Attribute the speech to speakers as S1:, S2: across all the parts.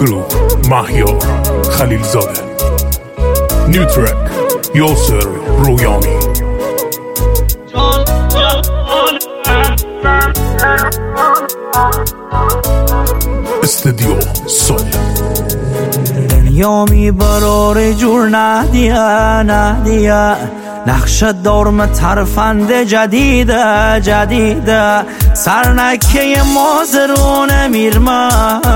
S1: گروه مهیار خلیلزاده. نیو ترک یاسر رویانی. استودیو سول.
S2: دنیا میبرار جور ندیه نقش دارم ترفند جدیده سرنکه مازرون میرمه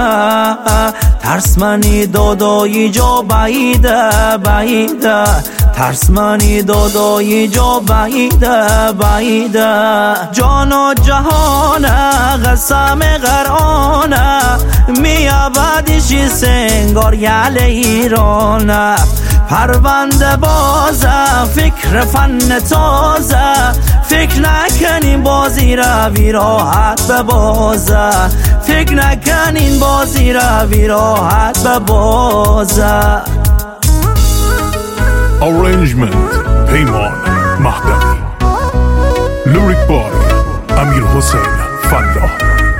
S2: ترسمنی دادایی جا بعیده ترسمنی دادایی جا بعیده جان و جهان قسم قرآن میابدیشی سنگار یل ایران پرونده بازه فکر فن تازه فکر نکنین بازی روی راحت ببازه فکر نکنین بازی روی راحت ببازه.
S1: Arrangement پیمان مهدوی. لیریک بای امیر حسین فلاح.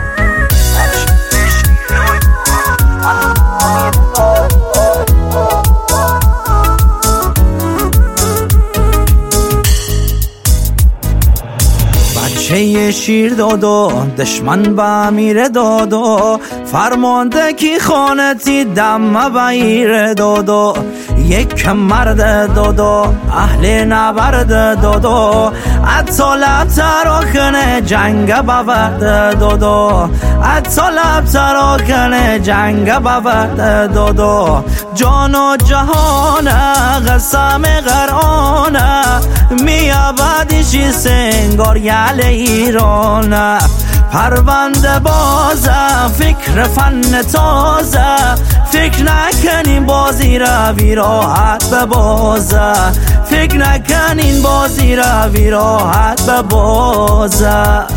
S2: بچه شیر دادو دشمن به امیر دادو فرمانده کی خانتی دم بیر دادو یک مرد دادو اهل نبرد دادو اطالب تراکن جنگ بورد دادو اطالب تراکن جنگ بورد دادو جان و جهان قسم قرآن میابدیشی سنگار یل ایران پرونده بازه فکر فن تازه فکر نکنین بازی روی راحت ببازه فکر نکنین بازی روی راحت ببازه.